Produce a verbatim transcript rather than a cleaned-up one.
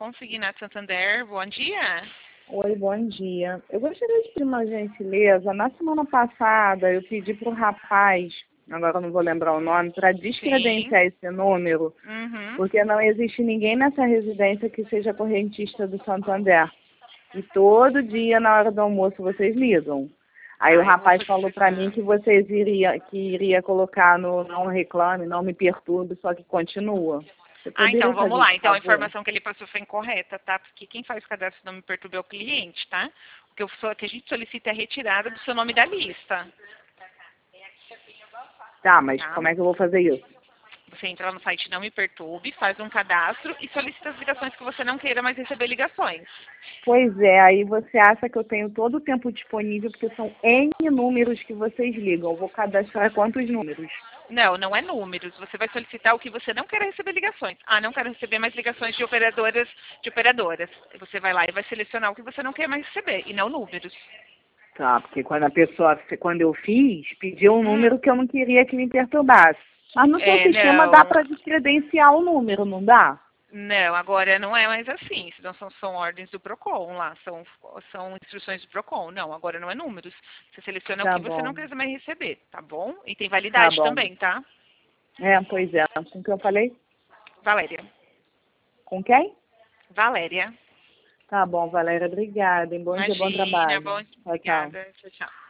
Consignado Santander, bom dia. Oi, bom dia. Eu gostaria de pedir uma gentileza. Na semana passada, eu pedi para o rapaz, agora eu não vou lembrar o nome, para descredenciar Sim. esse número, Uhum. porque não existe ninguém nessa residência que seja correntista do Santander. E todo dia, na hora do almoço, vocês ligam. Aí Tá, o eu vou rapaz falou para solicitar. mim que vocês iria, que iria colocar no não reclame, não me perturbe, só que continua. Você Ah, então, poderia vamos fazer lá. esse Então, a favor? informação que ele passou foi incorreta, tá? Porque quem faz o cadastro não me perturbe é o cliente, tá? O que, eu, só- que a gente solicita é a retirada do seu nome da lista, Tá, mas tá? como é que eu vou fazer isso? Você entra lá no site Não Me Perturbe, faz um cadastro e solicita as ligações que você não queira mais receber ligações. Pois é, aí você acha que eu tenho todo o tempo disponível, porque são N números que vocês ligam. Eu vou cadastrar quantos números? Não, não é números. Você vai solicitar o que você não quer receber ligações. Ah, não quero receber mais ligações de operadoras, de operadoras. Você vai lá e vai selecionar o que você não quer mais receber, e não números. Tá, porque quando a pessoa, quando eu fiz, pediu um Hum, número que eu não queria que me perturbasse. Mas no seu é, sistema dá não. para descredenciar o número, não dá? Não, agora não é mais assim. Senão são, são ordens do PROCON lá, são, são instruções do PROCON. Não, agora não é números. Você seleciona o Tá que você não bom, quer mais receber, tá bom? E tem tá validade bom. também, tá? É, pois é. Com quem eu falei? Valéria. Com quem? Valéria. Tá bom, Valéria, obrigada. Hein? Bom dia, bom Imagina, trabalho. bom, Tchau, tchau. obrigada. Tchau, tchau.